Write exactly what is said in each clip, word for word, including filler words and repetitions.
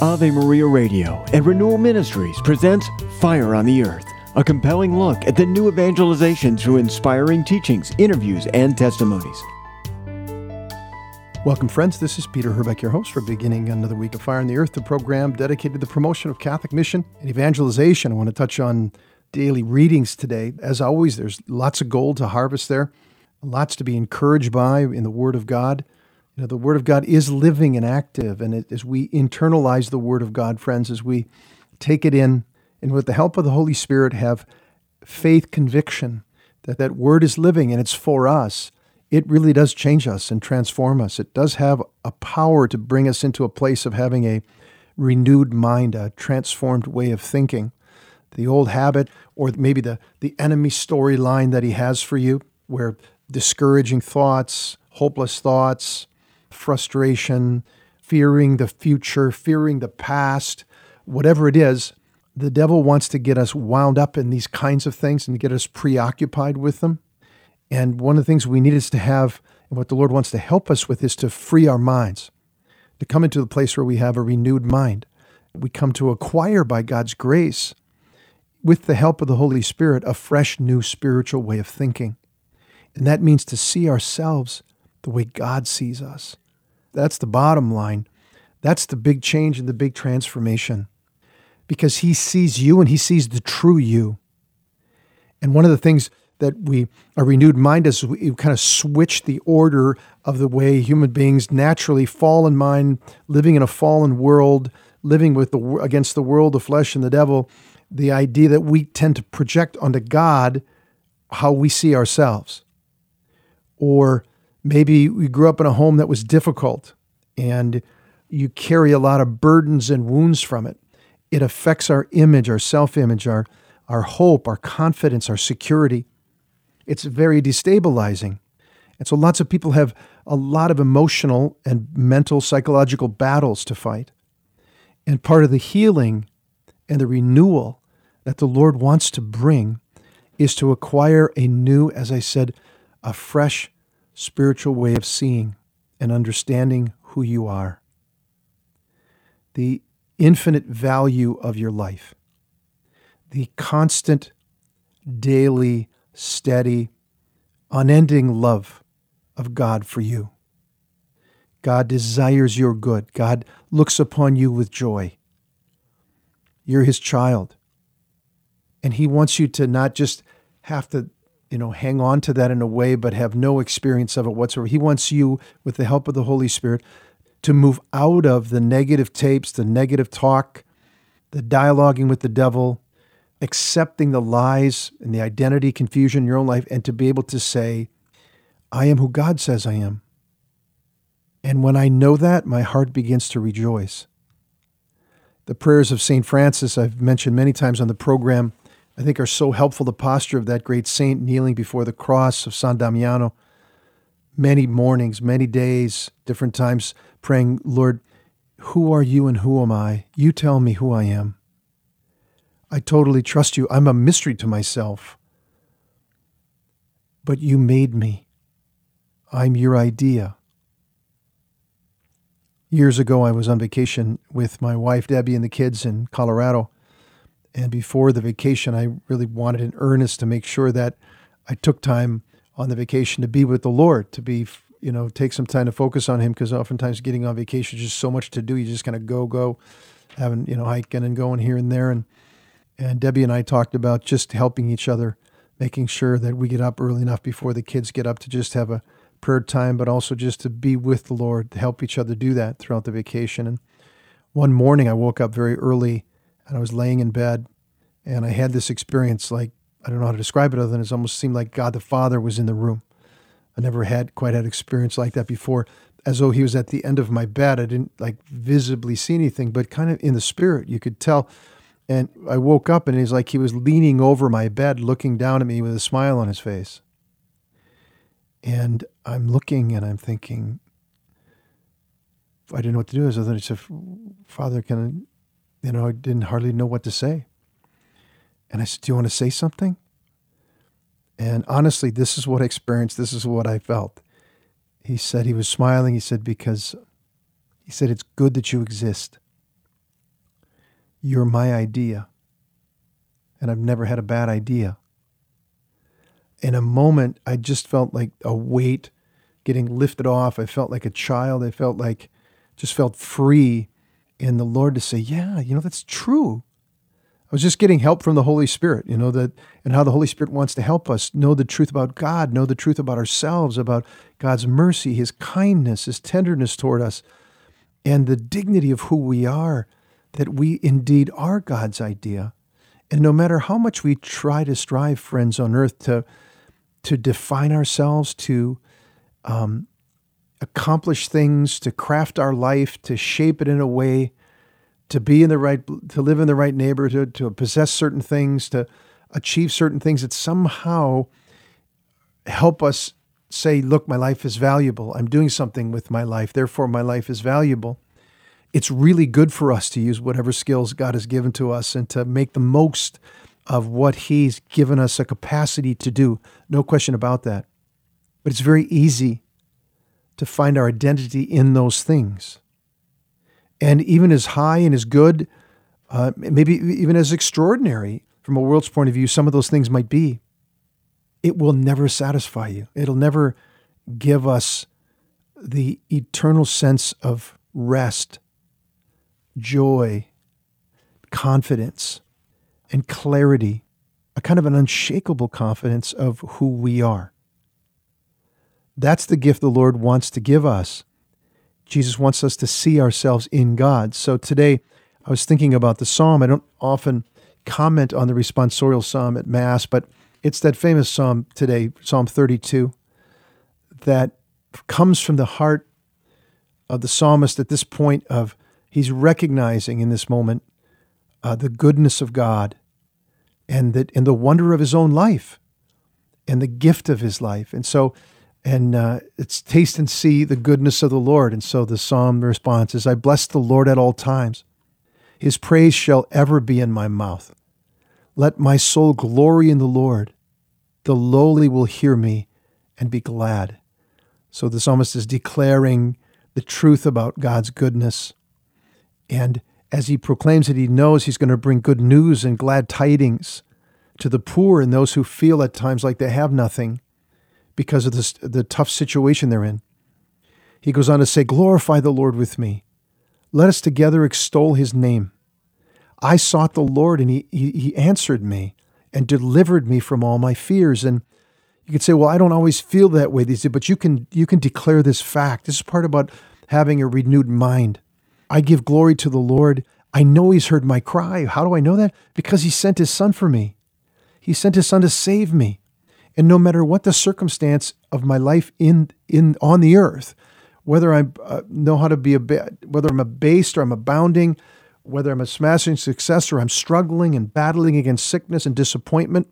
Ave Maria Radio and Renewal Ministries presents Fire on the Earth, a compelling look at the new evangelization through inspiring teachings, interviews, and testimonies. Welcome, friends. This is Peter Herbeck, your host for beginning another week of Fire on the Earth, the program dedicated to the promotion of Catholic mission and evangelization. I want to touch on daily readings today. As always, there's lots of gold to harvest there, lots to be encouraged by in the Word of God. You know, the Word of God is living and active, and it, as we internalize the Word of God, friends, as we take it in, and with the help of the Holy Spirit have faith conviction that that Word is living and it's for us, it really does change us and transform us. It does have a power to bring us into a place of having a renewed mind, a transformed way of thinking. The old habit, or maybe the, the enemy storyline that he has for you, where discouraging thoughts, hopeless thoughts, frustration, fearing the future, fearing the past, whatever it is, the devil wants to get us wound up in these kinds of things and get us preoccupied with them. And one of the things we need is to have, and what the Lord wants to help us with, is to free our minds, to come into the place where we have a renewed mind. We come to acquire by God's grace, with the help of the Holy Spirit, a fresh new spiritual way of thinking. And that means to see ourselves the way God sees us. That's the bottom line. That's the big change and the big transformation. Because he sees you and he sees the true you. And one of the things that we, a renewed mind is, we kind of switch the order of the way human beings naturally, fallen mind, living in a fallen world, living with the against the world, the flesh, and the devil, the idea that we tend to project onto God how we see ourselves. Or maybe we grew up in a home that was difficult and you carry a lot of burdens and wounds from it. It affects our image, our self-image, our, our hope, our confidence, our security. It's very destabilizing. And so lots of people have a lot of emotional and mental, psychological battles to fight. And part of the healing and the renewal that the Lord wants to bring is to acquire a new, as I said, a fresh spiritual way of seeing and understanding who you are. The infinite value of your life. The constant, daily, steady, unending love of God for you. God desires your good. God looks upon you with joy. You're his child. And he wants you to not just have to, you know, hang on to that in a way, but have no experience of it whatsoever. He wants you, with the help of the Holy Spirit, to move out of the negative tapes, the negative talk, the dialoguing with the devil, accepting the lies and the identity confusion in your own life, and to be able to say, I am who God says I am. And when I know that, my heart begins to rejoice. The prayers of Saint Francis, I've mentioned many times on the program, I think are so helpful. The posture of that great saint kneeling before the cross of San Damiano, many mornings, many days, different times, praying, Lord, who are you and who am I? You tell me who I am. I totally trust you. I'm a mystery to myself. But you made me. I'm your idea. Years ago, I was on vacation with my wife, Debbie, and the kids in Colorado. And before the vacation, I really wanted in earnest to make sure that I took time on the vacation to be with the Lord, to be, you know, take some time to focus on him, because oftentimes getting on vacation is just so much to do. You just kind of go, go, having, you know, hiking and going here and there. And And Debbie and I talked about just helping each other, making sure that we get up early enough before the kids get up to just have a prayer time, but also just to be with the Lord, to help each other do that throughout the vacation. And one morning I woke up very early and I was laying in bed and I had this experience, like, I don't know how to describe it other than it almost seemed like God the Father was in the room. I never had quite had experience like that before, as though he was at the end of my bed. I didn't like visibly see anything, but kind of in the spirit, you could tell. And I woke up and it was like he was leaning over my bed, looking down at me with a smile on his face. And I'm looking and I'm thinking, I didn't know what to do. So then I said, Father, can I, you know, I didn't hardly know what to say. And I said, do you want to say something? And honestly, this is what I experienced. This is what I felt. He said, he was smiling. He said, because, he said, it's good that you exist. You're my idea. And I've never had a bad idea. In a moment, I just felt like a weight getting lifted off. I felt like a child. I felt like, just felt free in the Lord to say, yeah, you know, that's true. I was just getting help from the Holy Spirit, you know, that, and how the Holy Spirit wants to help us know the truth about God, know the truth about ourselves, about God's mercy, His kindness, His tenderness toward us, and the dignity of who we are, that we indeed are God's idea. And no matter how much we try to strive, friends, on earth to, to define ourselves, to um, accomplish things, to craft our life, to shape it in a way, to be in the right, to live in the right neighborhood, to possess certain things, to achieve certain things that somehow help us say, look, my life is valuable. I'm doing something with my life. Therefore, my life is valuable. It's really good for us to use whatever skills God has given to us and to make the most of what He's given us a capacity to do. No question about that. But it's very easy to find our identity in those things. And even as high and as good, uh, maybe even as extraordinary from a world's point of view, some of those things might be, it will never satisfy you. It'll never give us the eternal sense of rest, joy, confidence, and clarity, a kind of an unshakable confidence of who we are. That's the gift the Lord wants to give us. Jesus wants us to see ourselves in God. So today, I was thinking about the psalm. I don't often comment on the responsorial psalm at Mass, but it's that famous psalm today, Psalm thirty-two, that comes from the heart of the psalmist at this point of, he's recognizing in this moment uh, the goodness of God and, that, and the wonder of his own life and the gift of his life. And so And uh, it's taste and see the goodness of the Lord. And so the psalm response is, I bless the Lord at all times. His praise shall ever be in my mouth. Let my soul glory in the Lord. The lowly will hear me and be glad. So the psalmist is declaring the truth about God's goodness. And as he proclaims it, he knows he's going to bring good news and glad tidings to the poor and those who feel at times like they have nothing, because of this, the tough situation they're in. He goes on to say, glorify the Lord with me. Let us together extol His name. I sought the Lord, and he, he, he answered me and delivered me from all my fears. And you could say, well, I don't always feel that way these days, but you can, you can declare this fact. This is part about having a renewed mind. I give glory to the Lord. I know He's heard my cry. How do I know that? Because He sent His Son for me. He sent His Son to save me. And no matter what the circumstance of my life in in on the earth, whether I uh, know how to be a whether I'm abased or I'm abounding, whether I'm a smashing success or I'm struggling and battling against sickness and disappointment,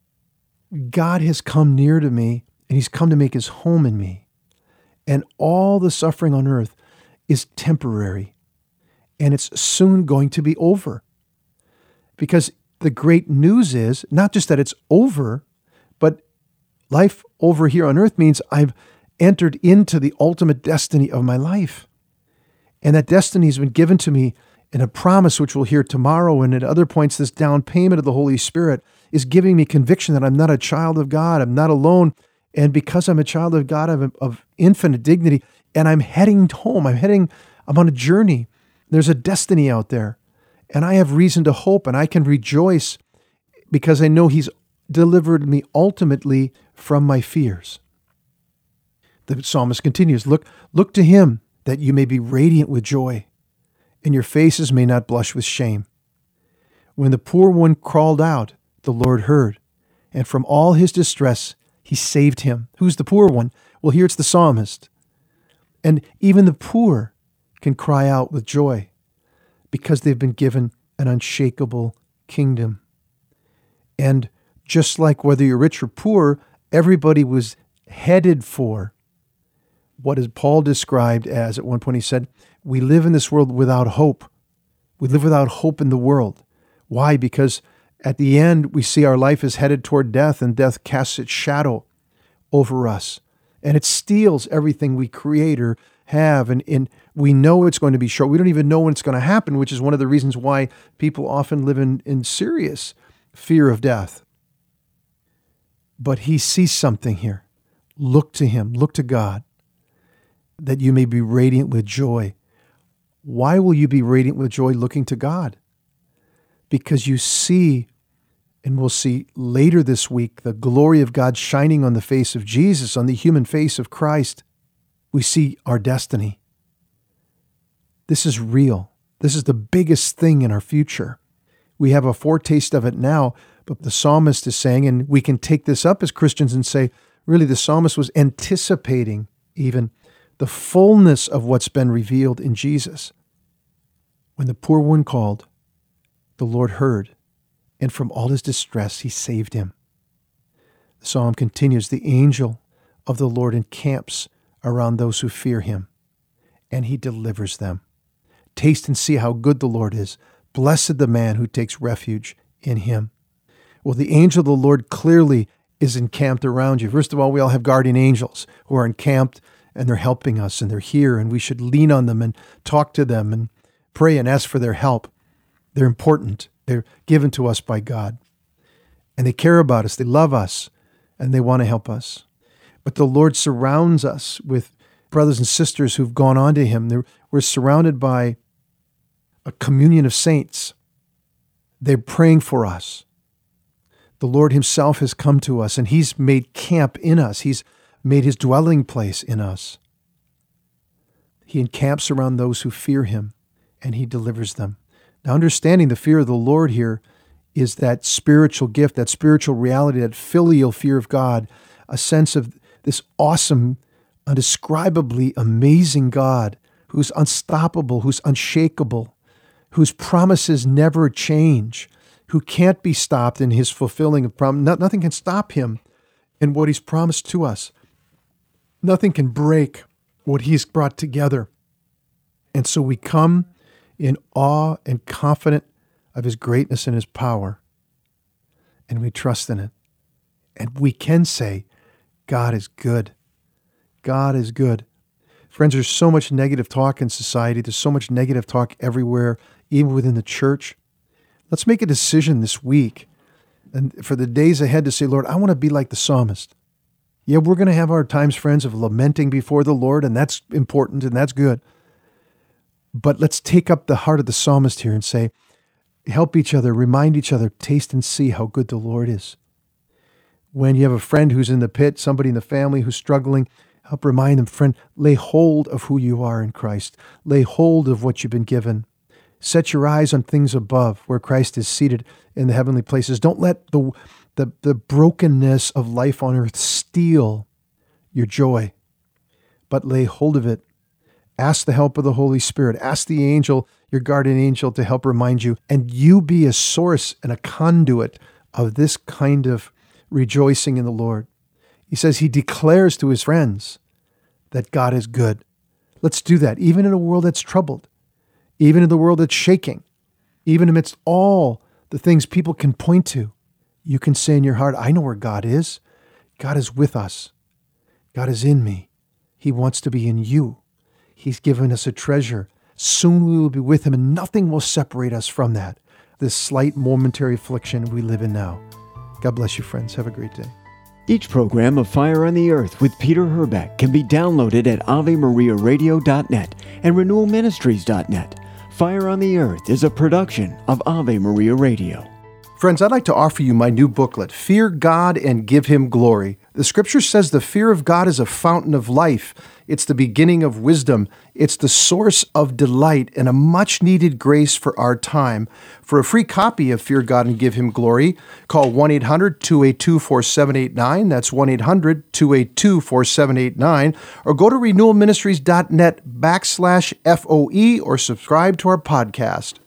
God has come near to me and He's come to make His home in me. And all the suffering on earth is temporary, and it's soon going to be over. Because the great news is not just that it's over, but life over here on earth means I've entered into the ultimate destiny of my life. And that destiny has been given to me in a promise, which we'll hear tomorrow. And at other points, this down payment of the Holy Spirit is giving me conviction that I'm not a child of God. I'm not alone. And because I'm a child of God, I'm of infinite dignity, and I'm heading home. I'm heading, I'm on a journey. There's a destiny out there. And I have reason to hope, and I can rejoice because I know He's delivered me ultimately from my fears. The psalmist continues, look, look to Him that you may be radiant with joy, and your faces may not blush with shame. When the poor one crawled out, the Lord heard, and from all his distress He saved him. Who's the poor one? Well, here it's the psalmist. And even the poor can cry out with joy because they've been given an unshakable kingdom. And just like whether you're rich or poor, everybody was headed for what is Paul described as, at one point he said, we live in this world without hope. We live without hope in the world. Why? Because at the end, we see our life is headed toward death, and death casts its shadow over us. And it steals everything we create or have, and, and we know it's going to be short. We don't even know when it's going to happen, which is one of the reasons why people often live in, in serious fear of death. But he sees something here. Look to him, look to God, that you may be radiant with joy. Why will you be radiant with joy looking to God? Because you see, and we'll see later this week, the glory of God shining on the face of Jesus, on the human face of Christ. We see our destiny. This is real. This is the biggest thing in our future. We have a foretaste of it now, but the psalmist is saying, and we can take this up as Christians and say, really, the psalmist was anticipating even the fullness of what's been revealed in Jesus. When the poor one called, the Lord heard, and from all his distress he saved him. The psalm continues, the angel of the Lord encamps around those who fear him, and he delivers them. Taste and see how good the Lord is. Blessed the man who takes refuge in him. Well, the angel of the Lord clearly is encamped around you. First of all, we all have guardian angels who are encamped, and they're helping us, and they're here, and we should lean on them and talk to them and pray and ask for their help. They're important. They're given to us by God. And they care about us. They love us, and they want to help us. But the Lord surrounds us with brothers and sisters who've gone on to him. They're, we're surrounded by a communion of saints. They're praying for us. The Lord himself has come to us, and he's made camp in us. He's made his dwelling place in us. He encamps around those who fear him, and he delivers them. Now, understanding the fear of the Lord here is that spiritual gift, that spiritual reality, that filial fear of God, a sense of this awesome, indescribably amazing God who's unstoppable, who's unshakable, whose promises never change, who can't be stopped in his fulfilling of promise. Nothing can stop him in what he's promised to us. Nothing can break what he's brought together. And so we come in awe and confident of his greatness and his power, and we trust in it. And we can say, God is good. God is good. Friends, there's so much negative talk in society. There's so much negative talk everywhere, even within the church. Let's make a decision this week and for the days ahead to say, Lord, I want to be like the psalmist. Yeah, we're going to have our times, friends, of lamenting before the Lord, and that's important and that's good. But let's take up the heart of the psalmist here and say, help each other, remind each other, taste and see how good the Lord is. When you have a friend who's in the pit, somebody in the family who's struggling, help remind them, friend, lay hold of who you are in Christ. Lay hold of what you've been given. Set your eyes on things above, where Christ is seated in the heavenly places. Don't let the, the, the brokenness of life on earth steal your joy, but lay hold of it. Ask the help of the Holy Spirit. Ask the angel, your guardian angel, to help remind you, and you be a source and a conduit of this kind of rejoicing in the Lord. He says he declares to his friends that God is good. Let's do that, even in a world that's troubled, even in the world that's shaking, even amidst all the things people can point to. You can say in your heart, I know where God is. God is with us. God is in me. He wants to be in you. He's given us a treasure. Soon we will be with him, and nothing will separate us from that, this slight momentary affliction we live in now. God bless you, friends. Have a great day. Each program of Fire on the Earth with Peter Herbeck can be downloaded at ave maria radio dot net and renewal ministries dot net. Fire on the Earth is a production of Ave Maria Radio. Friends, I'd like to offer you my new booklet, Fear God and Give Him Glory. The scripture says the fear of God is a fountain of life. It's the beginning of wisdom. It's the source of delight and a much-needed grace for our time. For a free copy of Fear God and Give Him Glory, call one eight hundred two eight two four seven eight nine. That's one eight hundred two eight two four seven eight nine. Or go to renewal ministries dot net backslash F O E or subscribe to our podcast.